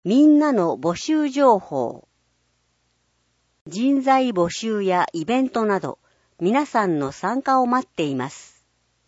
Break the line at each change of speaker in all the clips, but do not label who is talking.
みんなの募集情報。人材募集やイベントなど、皆さんの参加を待っています。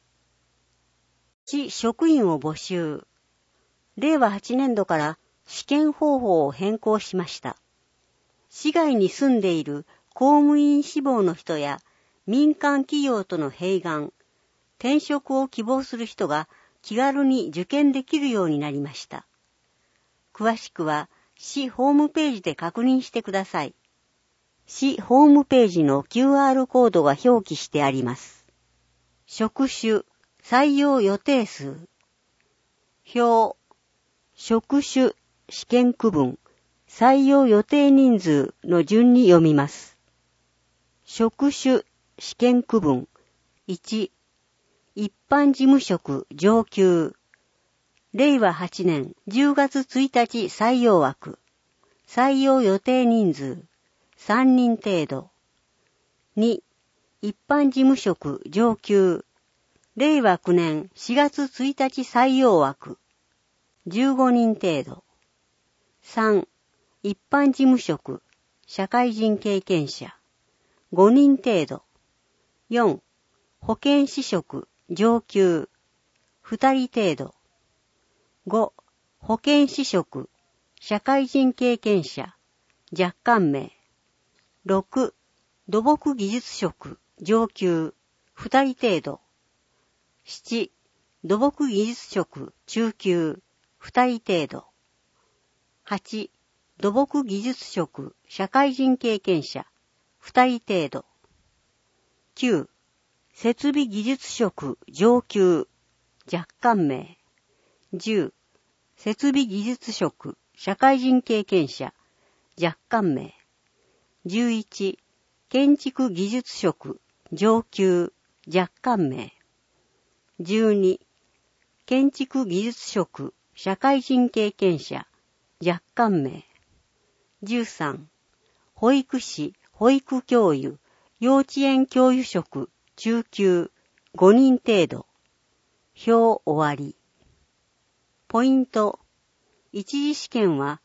市職員を募集。令和8年度から試験方法を変更しました。市外に住んでいる公務員志望の人や民間企業との併願、転職を希望する人が気軽に受験できるようになりました。詳しくは市ホームページで確認してください。市ホームページの QR コードが表記してあります。職種、採用予定数。表、職種、試験区分、採用予定人数の順に読みます。職種、試験区分。1、一般事務職上級。令和8年10月1日採用枠。採用予定人数3人程度。2、一般事務職上級。令和9年4月1日採用枠。15人程度。3、一般事務職社会人経験者。5人程度。4、保健師職上級。2人程度。5、保健師職、社会人経験者、若干名。6、土木技術職、上級、2人程度。7、土木技術職、中級、2人程度。8、土木技術職、社会人経験者、2人程度。9、設備技術職、上級、若干名。10、設備技術職、社会人経験者、若干名。11、建築技術職、上級、若干名。12、建築技術職、社会人経験者、若干名。13、保育士、保育教諭、幼稚園教諭職、中級、5人程度。表終わり。ポイント。一次試験は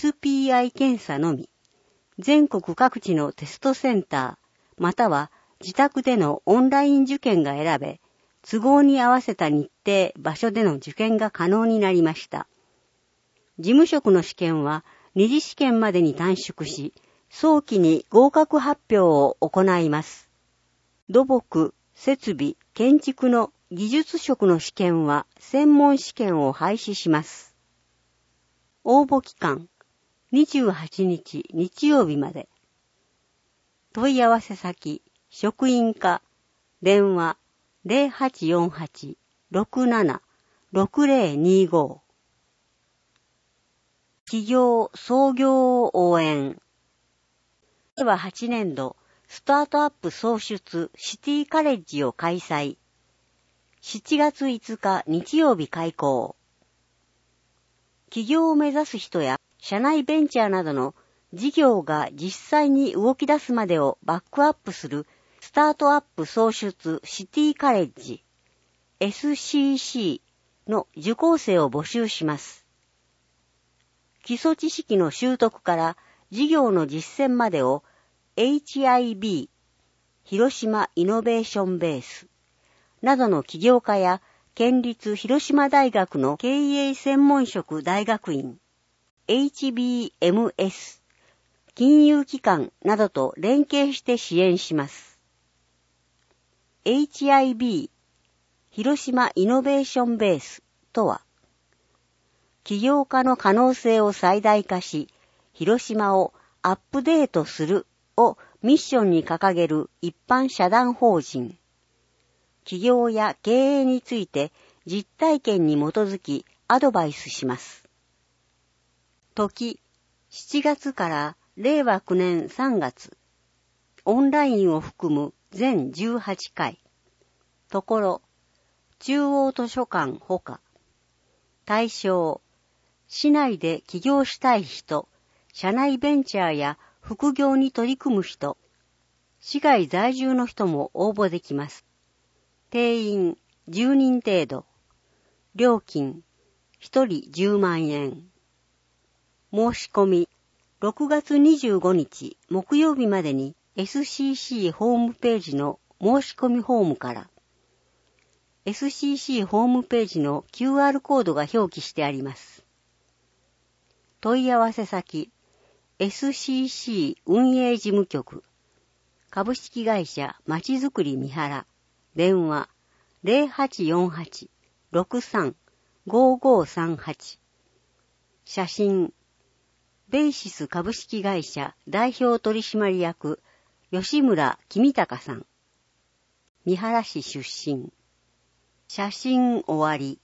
SPI 検査のみ。全国各地のテストセンター、または自宅でのオンライン受験が選べ、都合に合わせた日程、場所での受験が可能になりました。事務職の試験は二次試験までに短縮し、早期に合格発表を行います。土木、設備、建築の技術職の試験は専門試験を廃止します。応募期間28日日曜日まで。問い合わせ先職員課電話 0848-67-6025 企業創業を応援。令和8年度スタートアップ創出シティカレッジを開催。7月5日日曜日開講。起業を目指す人や社内ベンチャーなどの事業が実際に動き出すまでをバックアップするスタートアップ創出シティカレッジ SCC の受講生を募集します。基礎知識の習得から事業の実践までを HIB 広島イノベーションベースなどの起業家や県立広島大学の経営専門職大学院 HBMS 金融機関などと連携して支援します。HIB 広島イノベーションベースとは、起業家の可能性を最大化し、広島をアップデートするをミッションに掲げる一般社団法人。起業や経営について実体験に基づきアドバイスします。時、7月から令和9年3月。オンラインを含む全18回。ところ、中央図書館ほか。対象、市内で起業したい人、社内ベンチャーや副業に取り組む人、市外在住の人も応募できます。定員10人程度。料金1人10万円。 申し込み、6月25日木曜日までに SCC ホームページの申し込みフォームから、SCC ホームページの QR コードが表記してあります。問い合わせ先、SCC 運営事務局、株式会社まちづくり三原、電話 0848-63-5538、写真、ベイシス株式会社代表取締役吉村公隆さん、三原市出身、写真終わり。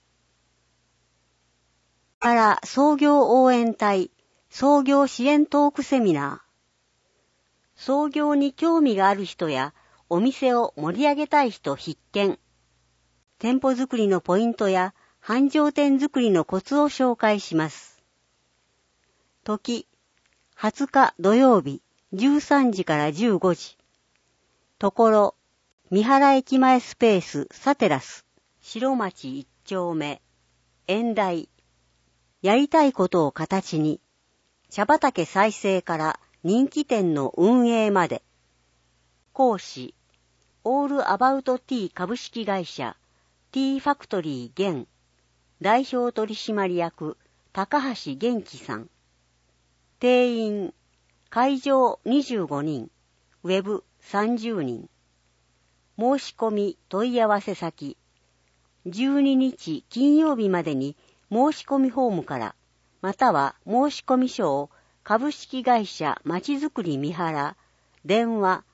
から創業応援隊創業支援トークセミナー。創業に興味がある人やお店を盛り上げたい人必見。店舗作りのポイントや繁盛店作りのコツを紹介します。時、20日土曜日13時から15時。ところ、三原駅前スペースサテラス、白町一丁目、演題。やりたいことを形に、茶畑再生から人気店の運営まで。講師、オールアバウトティー株式会社、ティーファクトリー現、代表取締役、高橋元気さん。定員、会場25人、ウェブ30人。申し込み問い合わせ先、12日金曜日までに申し込みフォームから、または申し込み書を株式会社まちづくり三原、電話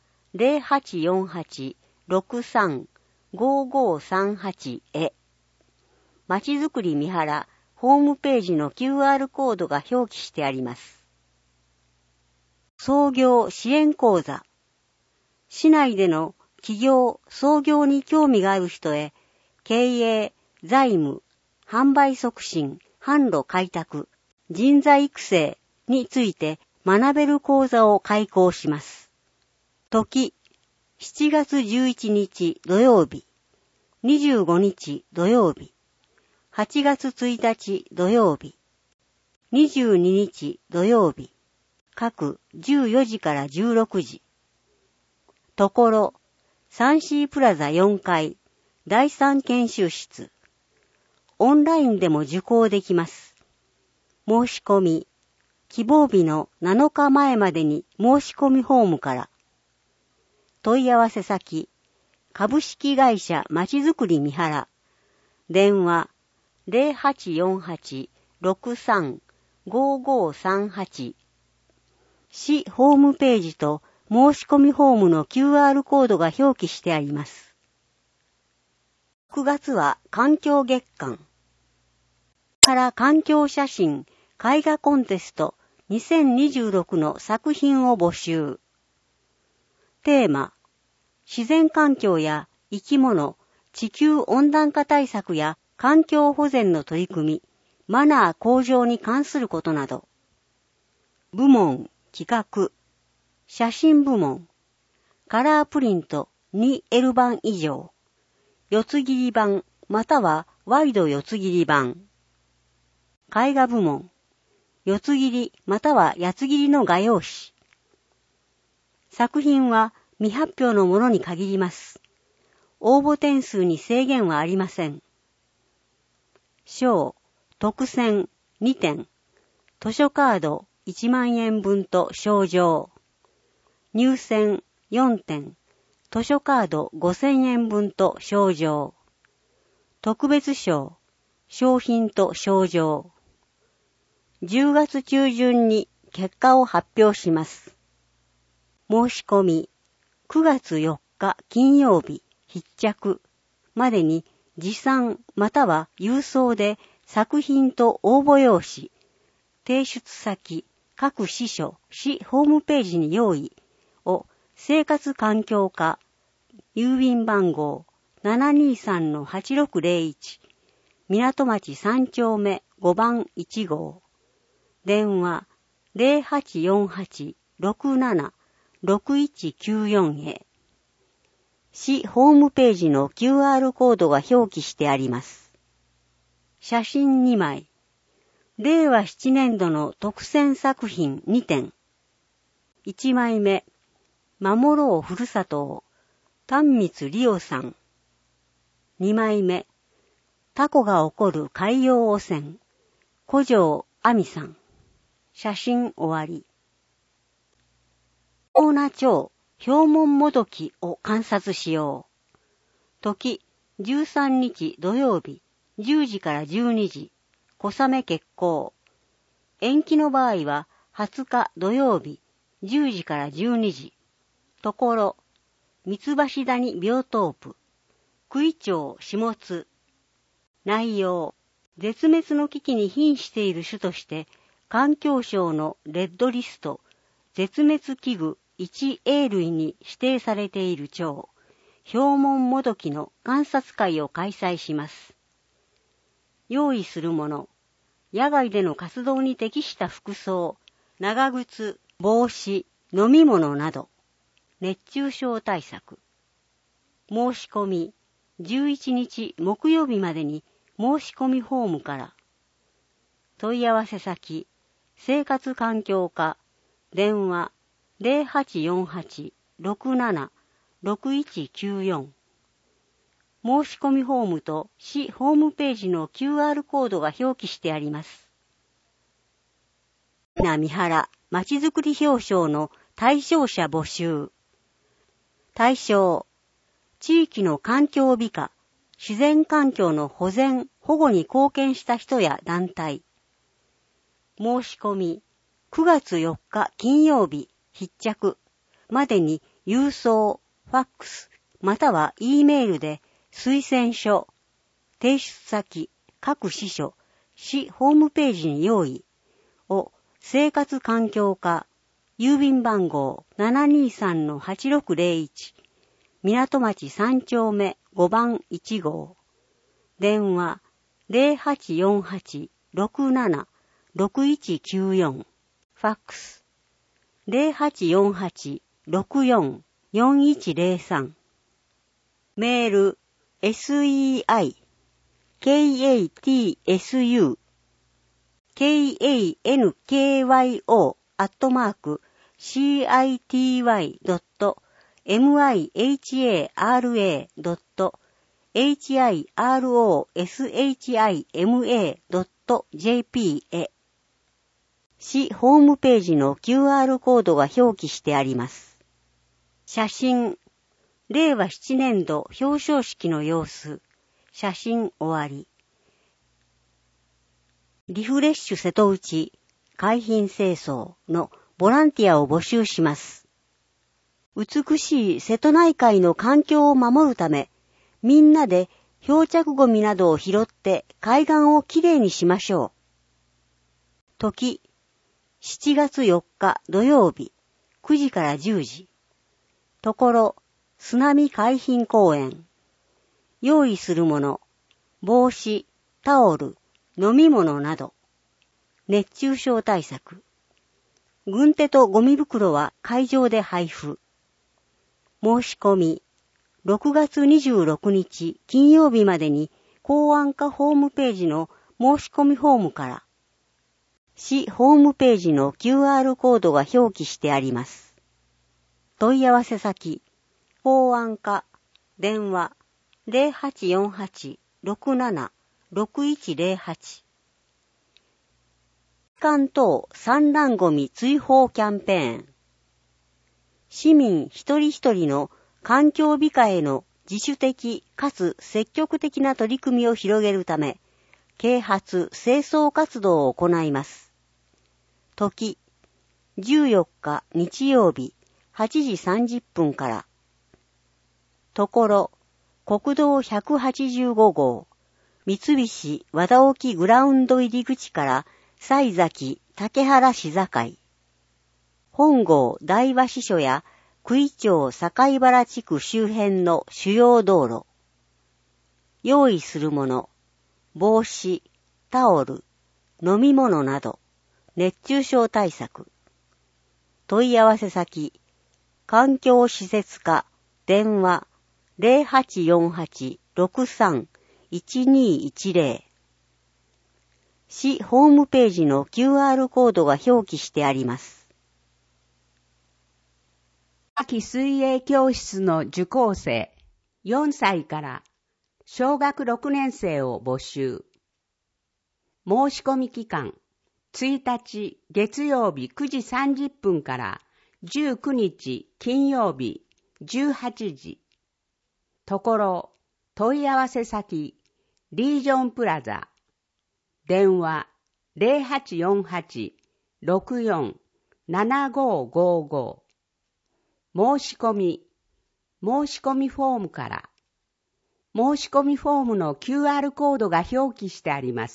0848-63-5538 へ。まちづくり三原ホームページの QR コードが表記してあります。創業支援講座。市内での企業、創業に興味がある人へ、経営、財務、販売促進、販路開拓、人材育成について学べる講座を開講します。時、7月11日土曜日、25日土曜日、8月1日土曜日、22日土曜日、各14時から16時。ところ、サンシープラザ4階、第3研修室。オンラインでも受講できます。申し込み、希望日の7日前までに申し込みフォームから。問い合わせ先、株式会社まちづくり三原。電話、0848-63-5538。市ホームページと申し込みフォームの QR コードが表記してあります。9月は環境月間。から環境写真絵画コンテスト2026の作品を募集。テーマ、自然環境や生き物、地球温暖化対策や環境保全の取り組み、マナー向上に関することなど。部門、企画、写真部門、カラープリント 2L 版以上、四つ切り版またはワイド四つ切り版。絵画部門、四つ切りまたは八つ切りの画用紙。作品は未発表のものに限ります。応募点数に制限はありません。賞、特選2点、図書カード1万円分と賞状。入選4点、図書カード5000円分と賞状。特別賞、商品と賞状。10月中旬に結果を発表します。申し込み、9月4日金曜日必着までに持参または郵送で作品と応募用紙、提出先、各支所、市ホームページに用意を生活環境課、郵便番号 723-8601、港町3丁目5番1号。電話 0848-67-6194 へ。市ホームページの QR コードが表記してあります。写真2枚。 令和7年度の特選作品2点。1枚目、守ろうふるさとを、丹光理央さん。2枚目、タコが起こる海洋汚染、古城亜美さん。写真終わり。大名町氷門もどきを観察しよう。時、13日土曜日、10時から12時、小雨決行。延期の場合は20日土曜日、10時から12時。ところ、三橋谷ビオトープ、九井町下津。内容、絶滅の危機に瀕している種として、環境省のレッドリスト、絶滅危惧 1A 類に指定されている町、氷門もどきの観察会を開催します。用意するもの、野外での活動に適した服装、長靴、帽子、飲み物など、熱中症対策。申し込み、11日木曜日までに申し込みフォームから。問い合わせ先、生活環境課、電話 0848-67-6194。申し込みフォームと市ホームページの QR コードが表記してあります。三原まちづくり表彰の対象者募集。対象、地域の環境美化、自然環境の保全・保護に貢献した人や団体。申し込み、9月4日金曜日必着までに郵送、ファックス、または E メールで推薦書、提出先、各支所、市ホームページに用意を生活環境課、郵便番号 723-8601、港町3丁目5番1号、電話 0848-67-6194、ファックス 0848-64-4103、メール seikankyo.myhra.city.hirosHIMA.jp へ。市ホームページの QR コードが表記してあります。写真、令和7年度表彰式の様子。写真終わり。リフレッシュ瀬戸内海浜清掃のボランティアを募集します。美しい瀬戸内海の環境を守るため、みんなで漂着ゴミなどを拾って海岸をきれいにしましょう。時、7月4日土曜日、9時から10時。ところ、津波海浜公園。用意するもの、帽子、タオル、飲み物など。熱中症対策。軍手とゴミ袋は会場で配布。申し込み、6月26日金曜日までに公安課ホームページの申し込みフォームから。市ホームページの QR コードが表記してあります。問い合わせ先、公安課、電話 0848-67-6108。関東産卵ゴミ追放キャンペーン。市民一人一人の環境美化への自主的かつ積極的な取り組みを広げるため、啓発・清掃活動を行います。時、14日日曜日8時30分から。ところ、国道185号、三菱和田沖グラウンド入り口から西崎竹原市境。本郷大和支所や九井町境原地区周辺の主要道路。用意するもの、帽子、タオル、飲み物など、熱中症対策。問い合わせ先、環境施設課、電話、0848-63-1210。 市ホームページの QR コードが表記してあります。
夏季水泳教室の受講生4歳から小学6年生を募集。申し込み期間1日月曜日9時30分から19日金曜日18時。ところ、問い合わせ先、リージョンプラザ。電話 0848-64-7555。申し込みフォームから。申し込みフォームの QR コードが表記してあります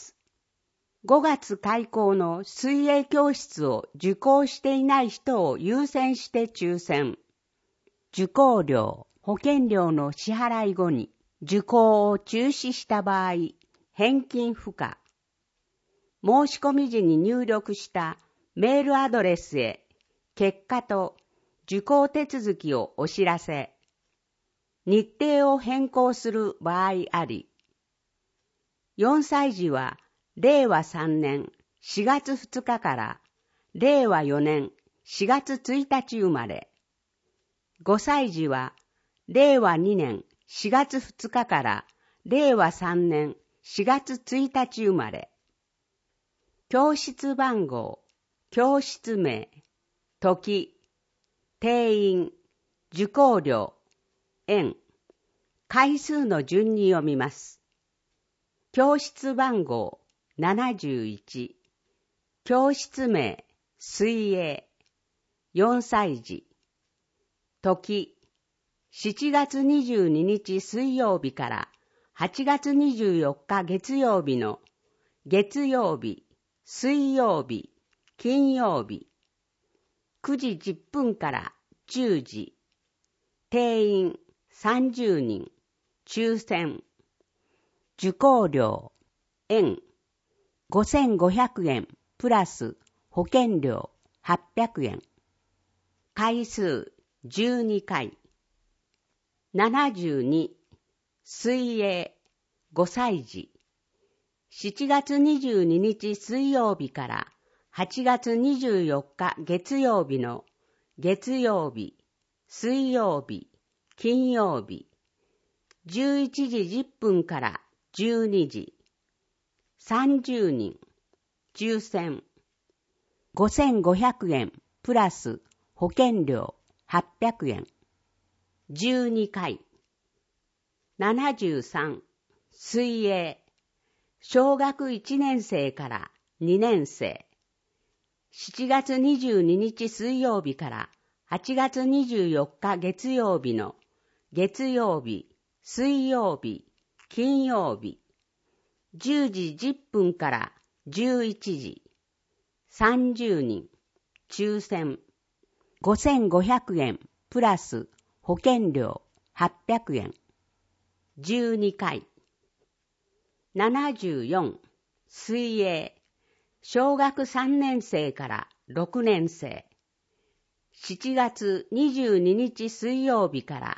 。5月開校の水泳教室を受講していない人を優先して抽選。受講料、保険料の支払い後に受講を中止した場合、返金不可。申し込み時に入力したメールアドレスへ結果と受講手続きをお知らせ。日程を変更する場合あり。4歳児は令和3年4月2日から令和4年4月1日生まれ。5歳児は令和2年4月2日から令和3年4月1日生まれ。教室番号、教室名、時、定員、受講料、円、回数の順に読みます。教室番号71、教室名、水泳、4歳児、時、7月22日水曜日から8月24日月曜日の月曜日、水曜日、金曜日、9時10分から10時、定員30人、抽選、受講料、円、5500円プラス保険料800円、回数12回、72、水泳、5歳児、7月22日水曜日から8月24日月曜日の月曜日、水曜日、金曜日、11時10分から12時、30人、抽選、5500円プラス保険料800円、12回、73、水泳、小学1年生から2年生。7月22日水曜日から8月24日月曜日の月曜日、水曜日、金曜日。10時10分から11時。30人。抽選。5500円プラス保険料800円。12回。74、水泳、小学3年生から6年生。7月22日水曜日から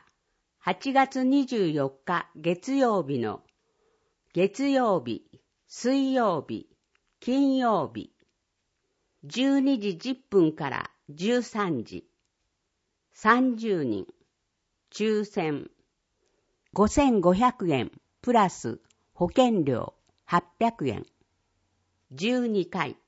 8月24日月曜日の月曜日、水曜日、金曜日。12時10分から13時。30人。抽選。5500円プラス保険料800円。12回。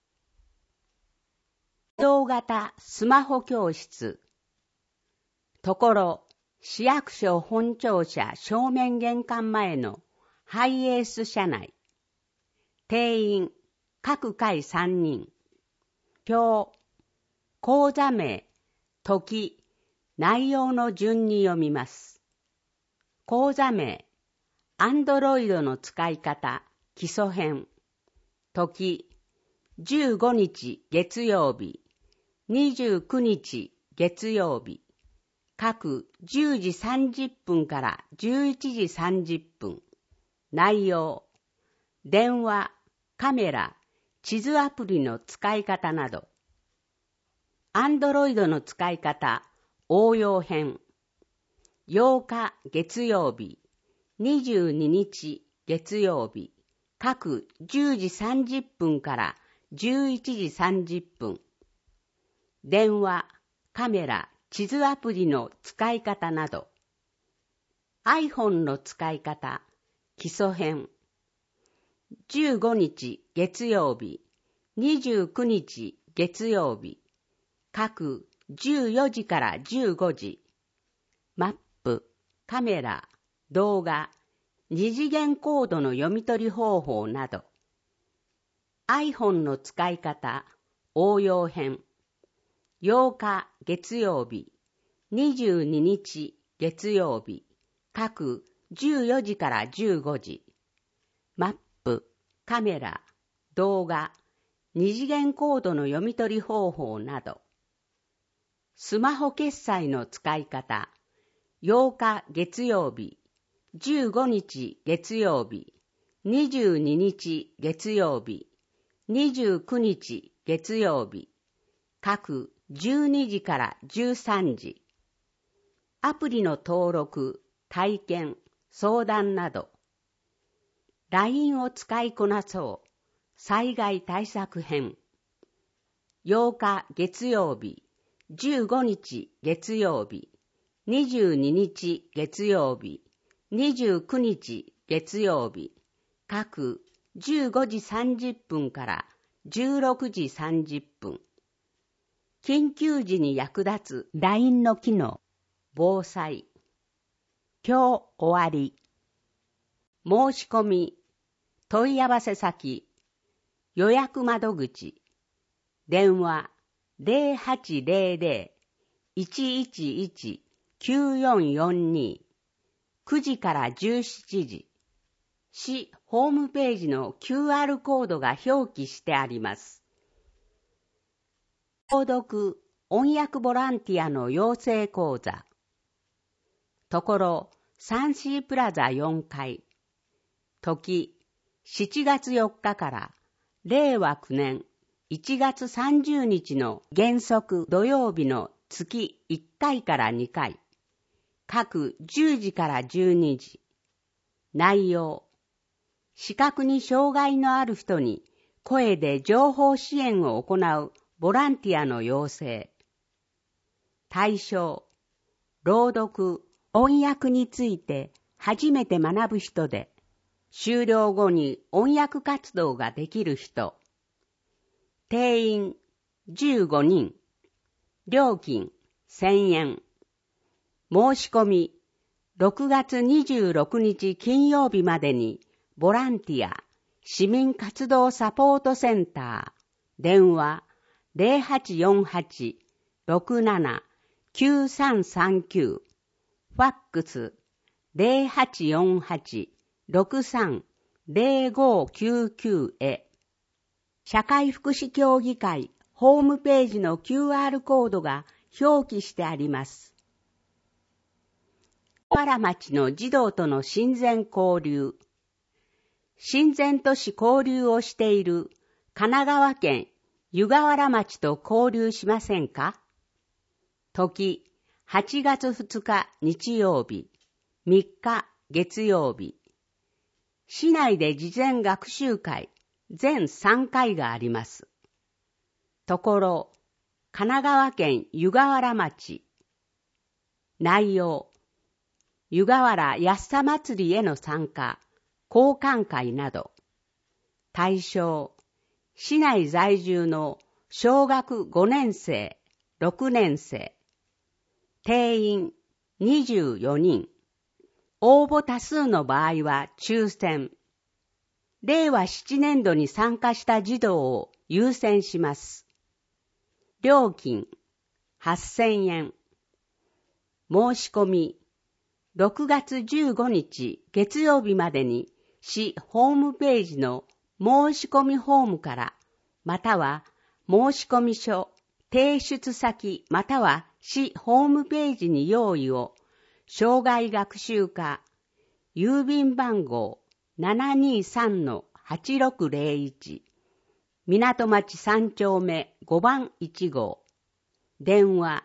移動型スマホ教室。ところ、市役所本庁舎正面玄関前のハイエース車内。定員、各回3人。表、講座名、時、内容の順に読みます。講座名、アンドロイドの使い方、基礎編。時、15日月曜日、29日月曜日。各10時30分から11時30分。内容、電話、カメラ、地図アプリの使い方など。アンドロイドの使い方、応用編。8日月曜日、22日月曜日、 各10時30分から11時30分。電話、カメラ、地図アプリの使い方など。iPhone の使い方、基礎編。15日月曜日、29日月曜日。各14時から15時。マップ、カメラ、動画、二次元コードの読み取り方法など。iPhone の使い方、応用編。8日月曜日、22日月曜日。各14時から15時。マップ、カメラ、動画、二次元コードの読み取り方法など。スマホ決済の使い方。8日月曜日、15日月曜日、22日月曜日、29日月曜日。各12時から13時。アプリの登録、体験、相談など。LINE を使いこなそう。災害対策編。8日月曜日、15日月曜日、22日月曜日、29日月曜日。各15時30分から16時30分。緊急時に役立つ LINE の機能。防災。今日終わり。申し込み、問い合わせ先、予約窓口、電話 0800-111-9442、9時から17時。市ホームページの QR コードが表記してあります。購読、音訳ボランティアの養成講座。ところ、サンシープラザ4階。時、7月4日から令和9年1月30日の原則土曜日の月1回から2回。各10時から12時。内容。視覚に障害のある人に声で情報支援を行うボランティアの養成。対象。朗読、音訳について初めて学ぶ人で、修了後に音訳活動ができる人。定員15人。料金1000円。申し込み6月26日金曜日までにボランティア市民活動サポートセンター電話 0848-67-9339 ファックス 0848-63-0599 へ。社会福祉協議会ホームページの QR コードが表記してあります。湯河原町の児童との親善交流。親善都市交流をしている神奈川県湯河原町と交流しませんか？時、8月2日日曜日、3日月曜日。市内で事前学習会、全3回があります。ところ、神奈川県湯河原町。内容、湯河原安さ祭りへの参加、交換会など。対象、市内在住の小学5年生、6年生。定員24人。応募多数の場合は抽選。令和7年度に参加した児童を優先します。料金8000円。申し込み6月15日月曜日までに市ホームページの申し込みフォームから、または申し込み書、提出先または市ホームページに用意を、障害学習課、郵便番号 723-8601、港町3丁目5番1号、電話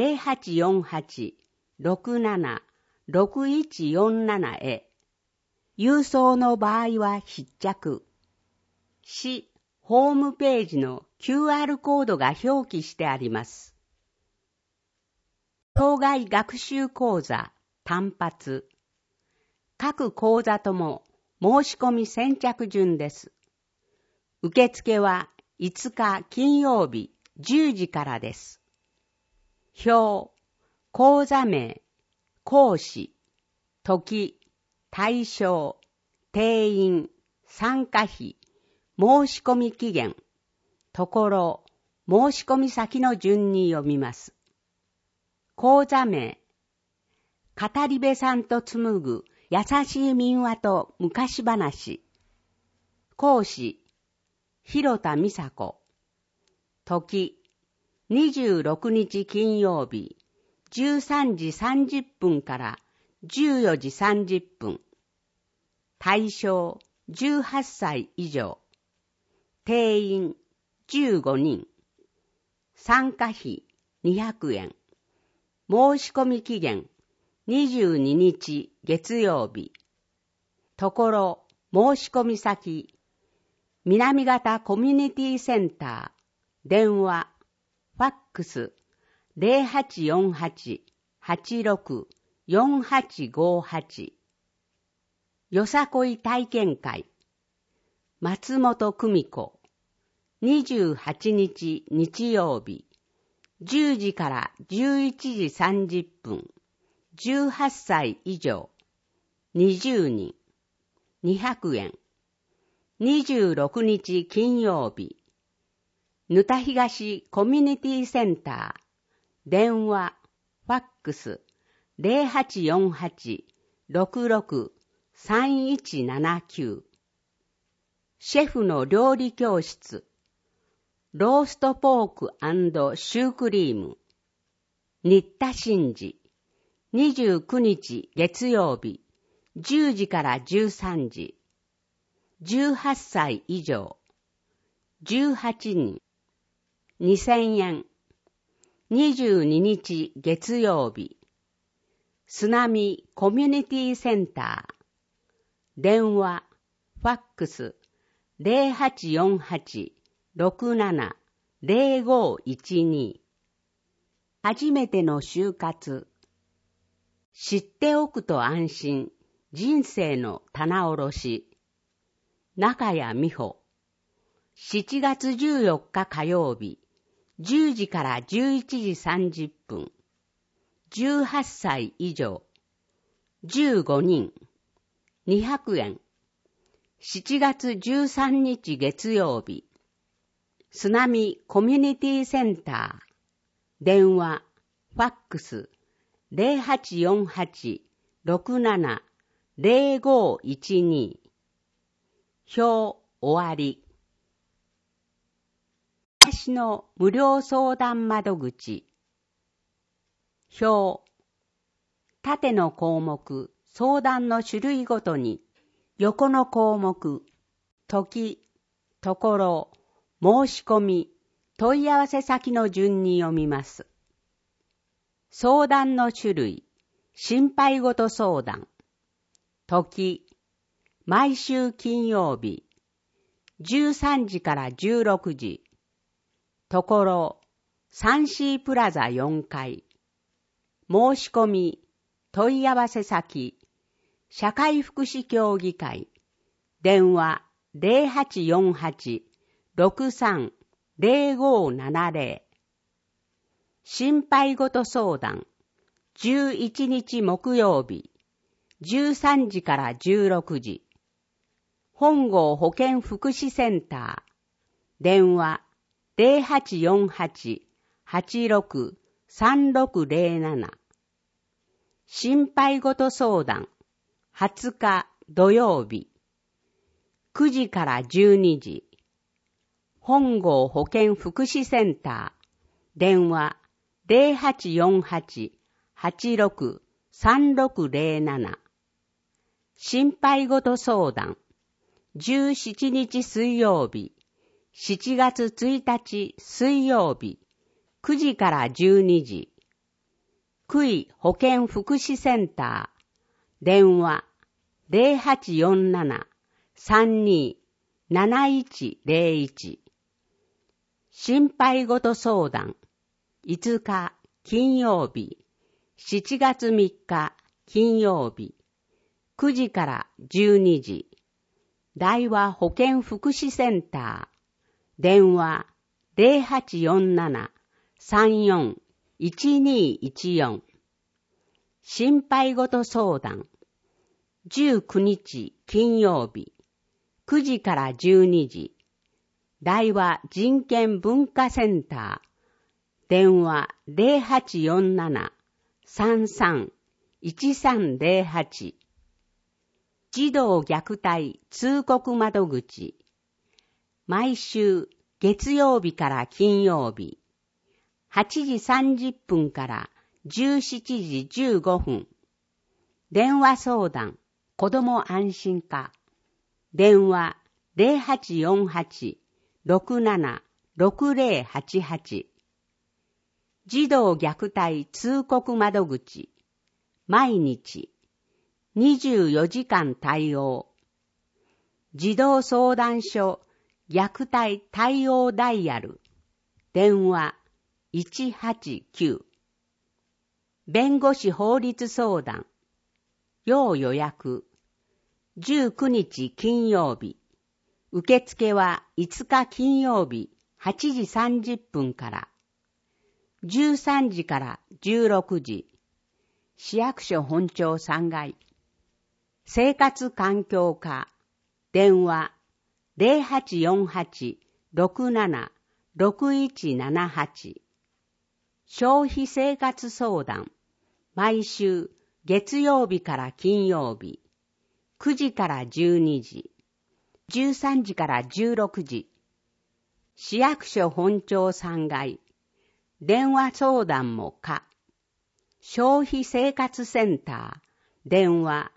0848-67-6147 へ。 郵送の場合は必着。市ホームページの QR コードが表記してあります。当該学習講座単発。各講座とも申し込み先着順です。受付は5日金曜日10時からです。表、講座名、講師、時、対象、定員、参加費、申し込み期限、ところ、申し込み先の順に読みます。講座名、語り部さんと紡ぐ優しい民話と昔話。講師、広田美佐子。時、26日金曜日、13時30分から14時30分。対象、18歳以上。定員、15人。参加費、200円。申し込み期限、22日月曜日。ところ、申し込み先、南方コミュニティセンター、電話、ファックス、0848-86-4858。よさこい体験会、松本久美子、28日日曜日、10時から11時30分、18歳以上、20人、200円。26日金曜日、沼田東コミュニティセンター、電話、ファックス、0848-66-3179。シェフの料理教室、ローストポーク&シュークリーム、新田真嗣、29日月曜日、10時から13時、18歳以上、18人、2000円、22日月曜日、すなみコミュニティセンター、電話、ファックス、0848-67-0512。初めての就活。知っておくと安心、人生の棚卸し。中谷美穂。7月14日火曜日、10時から11時30分。18歳以上。15人。200円。7月13日月曜日。すなみコミュニティセンター。電話、ファックス、0848-67-0512。表終わり。私の無料相談窓口。表。縦の項目、相談の種類ごとに、横の項目、時、ところ、申し込み、問い合わせ先の順に読みます。相談の種類、心配ごと相談。時、毎週金曜日、13時から16時。ところ、3C プラザ4階。申し込み、問い合わせ先、社会福祉協議会。電話、0848-63-0570。心配ごと相談、11日木曜日、13時から16時。本郷保健福祉センター。電話、0848-86-3607。心配ごと相談、20日土曜日、9時から12時。本郷保健福祉センター。電話、0848-86-3607。心配ごと相談、17日水曜日、7月1日水曜日、9時から12時。区医保健福祉センター。電話、 0847-32-7101。心配ごと相談。5日金曜日、7月3日金曜日、9時から12時。大和保健福祉センター。電話0847-34-1214。心配ごと相談。19日金曜日、9時から12時。大和人権文化センター。電話0847-33-1308。児童虐待通告窓口。毎週月曜日から金曜日、8時30分から17時15分。電話相談、子ども安心課。電話0848-676088。児童虐待通告窓口。毎日24時間対応。児童相談所虐待対応ダイヤル。電話189。弁護士法律相談。要予約。19日金曜日。受付は5日金曜日8時30分から。13時から16時。市役所本庁3階。生活環境課。電話0848-67-6178。消費生活相談。毎週月曜日から金曜日。9時から12時。13時から16時。市役所本庁3階。電話相談も可。消費生活センター。電話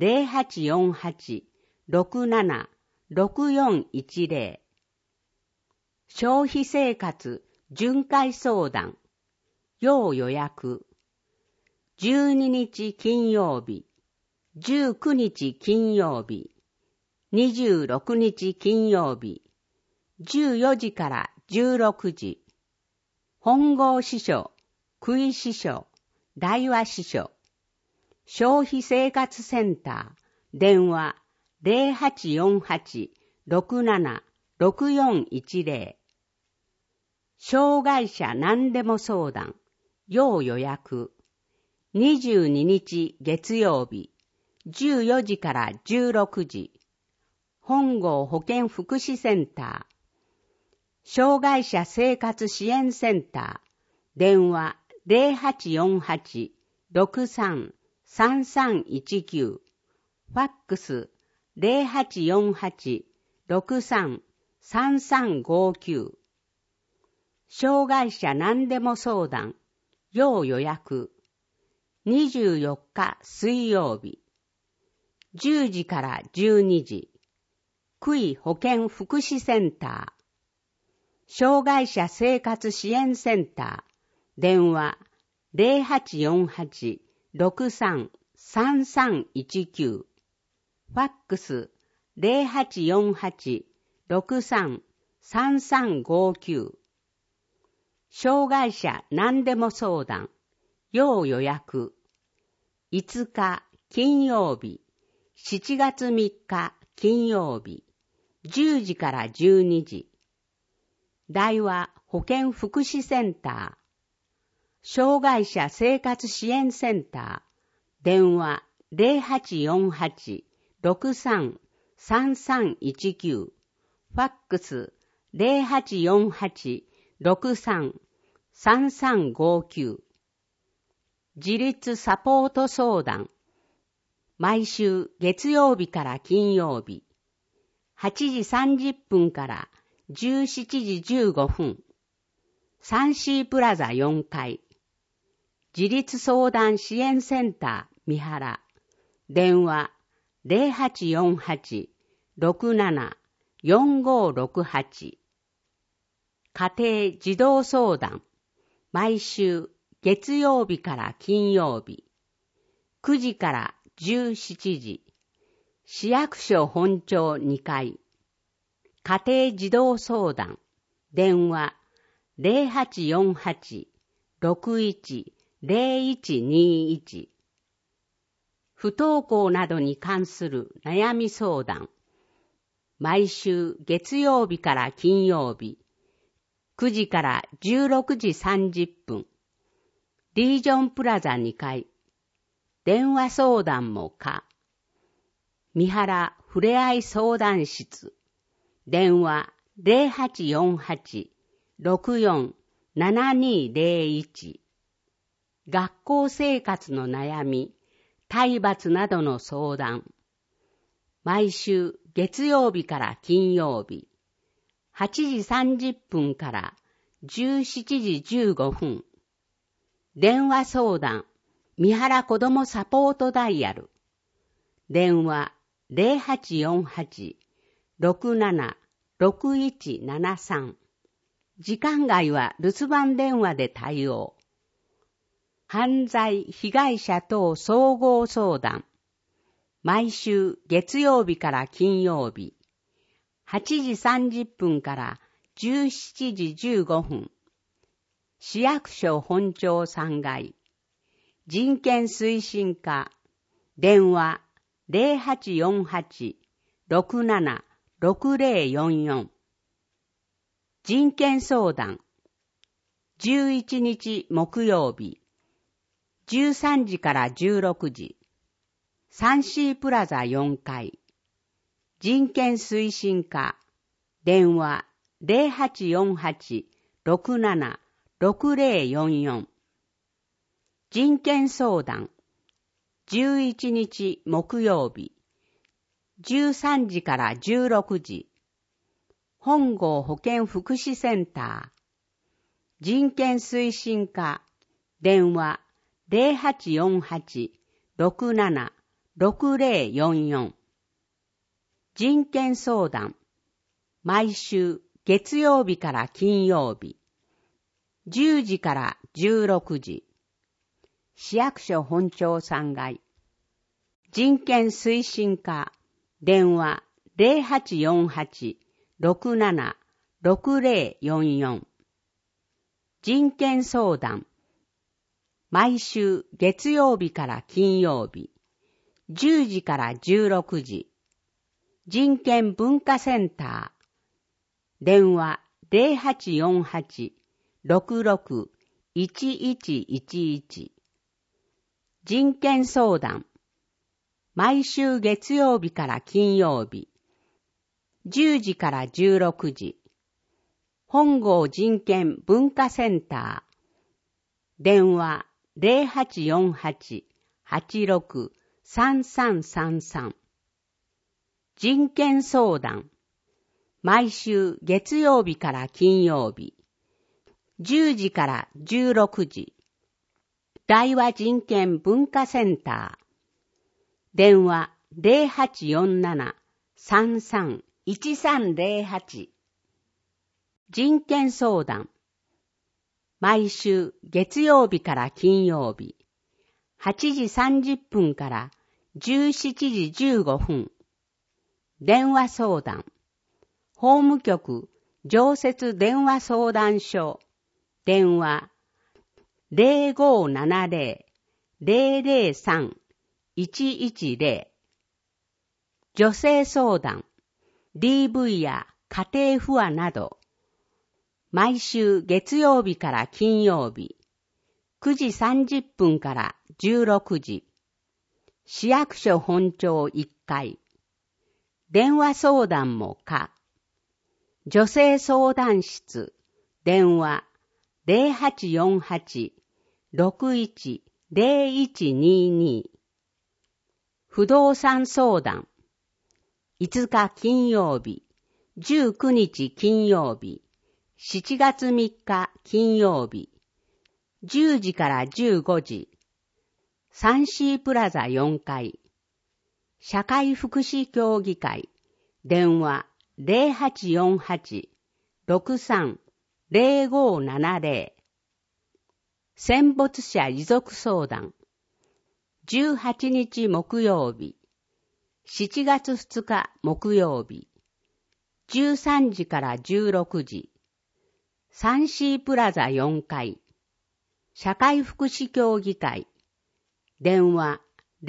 0848-67-6410。消費生活巡回相談。要予約。12日金曜日、19日金曜日、26日金曜日、14時から16時。本郷支所、久井支所、大和支所。消費生活センター。電話0848-67-6410。障害者何でも相談。要予約。22日月曜日、14時から16時。本郷保健福祉センター。障害者生活支援センター。電話0848-63-3319。ファックス0848-63-3359。障害者何でも相談。要予約。24日水曜日。10時から12時。久井保健福祉センター。障害者生活支援センター。電話0848-63-3319。ファックス0848-63-3359。障害者何でも相談。要予約。5日金曜日、7月3日金曜日、10時から12時。大和保健福祉センター。障害者生活支援センター。電話0848-63-3319。ファックス0848-63-3359。自立サポート相談。毎週月曜日から金曜日。8時30分から17時15分。サンシープラザ4階。自立相談支援センター三原。電話0848-67-4568。家庭児童相談。毎週月曜日から金曜日。9時から17時。 市役所本庁2階。家庭児童相談。電話0848-610121。不登校などに関する悩み相談。毎週月曜日から金曜日、9時から16時30分。リージョンプラザ2階。電話相談も可。三原ふれあい相談室。電話0848-647201。学校生活の悩み、体罰などの相談。毎週月曜日から金曜日、8時30分から17時15分。電話相談、三原子どもサポートダイヤル。電話0848-676173。時間外は留守番電話で対応。犯罪被害者等総合相談。毎週月曜日から金曜日、8時30分から17時15分。市役所本庁3階。人権推進課。電話0848-676044。人権相談。11日木曜日、13時から16時。サンシープラザ4階。人権推進課。電話0848-676044。人権相談。11日木曜日、13時から16時。本郷保健福祉センター。人権推進課。電話0848-676044。人権相談。毎週月曜日から金曜日、10時から16時。市役所本庁3階。人権推進課。電話0848-676044。人権相談。毎週月曜日から金曜日、10時から16時。人権文化センター。電話0848-661111。人権相談。毎週月曜日から金曜日、10時から16時。本郷人権文化センター。電話0848-863333。人権相談。毎週月曜日から金曜日、10時から16時。大和人権文化センター。電話0847-331308。人権相談。毎週月曜日から金曜日、8時30分から17時15分。電話相談。法務局常設電話相談所。電話0570-003-110。女性相談、DV や家庭不和など。毎週月曜日から金曜日、9時30分から16時。市役所本庁1階。電話相談も可。女性相談室。電話0848-610122。不動産相談。5日金曜日、19日金曜日、7月3日金曜日、10時から15時。サンシープラザ4階。社会福祉協議会。電話0848-63-0570。戦没者遺族相談。18日木曜日、 7月2日木曜日、13時から16時、サンシープラザ4階、社会福祉協議会、電話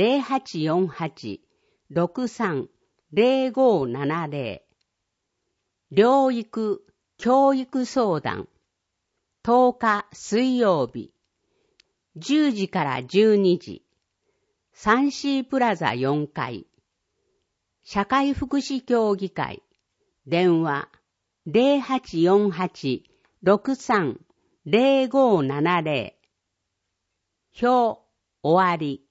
0848-63-0570、療育・教育相談、10日水曜日、10時から12時、サンシープラザ4階、社会福祉協議会、電話0848-63-0570、表終わり。